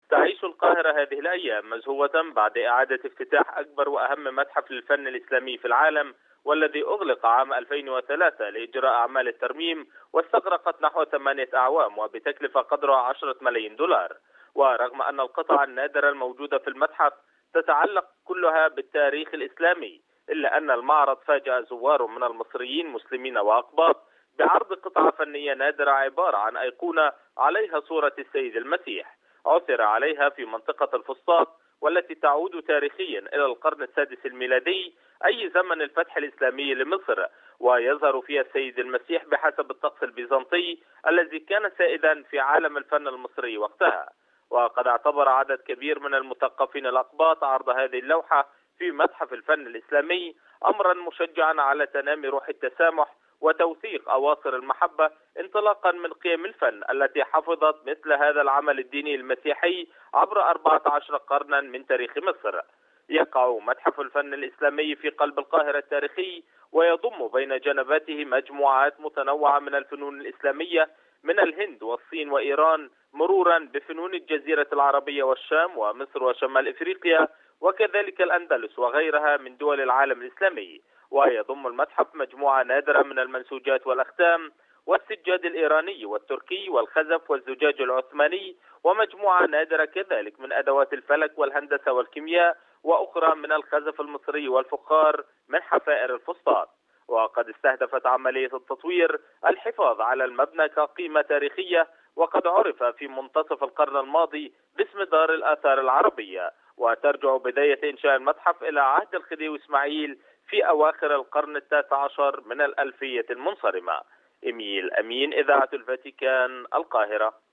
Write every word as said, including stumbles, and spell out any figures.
تعيش القاهرة هذه الأيام مزهوة بعد إعادة افتتاح أكبر وأهم متحف للفن الإسلامي في العالم، والذي أغلق عام ألفين وثلاثة لإجراء أعمال الترميم، واستغرقت نحو ثمانية أعوام وبتكلفة قدرها عشرة ملايين دولار. ورغم أن القطع النادرة الموجودة في المتحف تتعلق كلها بالتاريخ الإسلامي، إلا أن المعرض فاجأ زوار من المصريين مسلمين وأقباط بعرض قطعة فنية نادرة عبارة عن أيقونة عليها صورة السيد المسيح، عثر عليها في منطقة الفسطاط، والتي تعود تاريخيا إلى القرن السادس الميلادي، أي زمن الفتح الإسلامي لمصر، ويظهر فيها السيد المسيح بحسب الطقس البيزنطي الذي كان سائدا في عالم الفن المصري وقتها. وقد اعتبر عدد كبير من المثقفين الأقباط عرض هذه اللوحة في متحف الفن الإسلامي أمرا مشجعا على تنامي روح التسامح وتوثيق أواصر المحبة، انطلاقا من قيم الفن التي حفظت مثل هذا العمل الديني المسيحي عبر أربعة عشر قرنا من تاريخ مصر. يقع متحف الفن الإسلامي في قلب القاهرة التاريخي، ويضم بين جنباته مجموعات متنوعة من الفنون الإسلامية من الهند والصين وإيران، مرورا بفنون الجزيرة العربية والشام ومصر وشمال إفريقيا، وكذلك الأندلس وغيرها من دول العالم الإسلامي. ويضم المتحف مجموعة نادرة من المنسوجات والأختام والسجاد الإيراني والتركي والخزف والزجاج العثماني، ومجموعة نادرة كذلك من أدوات الفلك والهندسة والكيمياء، وأخرى من الخزف المصري والفخار من حفائر الفسطاط. وقد استهدفت عملية التطوير الحفاظ على المبنى كقيمة تاريخية، وقد عرف في منتصف القرن الماضي باسم دار الآثار العربية، وترجع بداية إنشاء المتحف إلى عهد الخديوي إسماعيل في أواخر القرن التاسع عشر من الألفية المنصرمة. إيميل أمين، إذاعة الفاتيكان، القاهرة.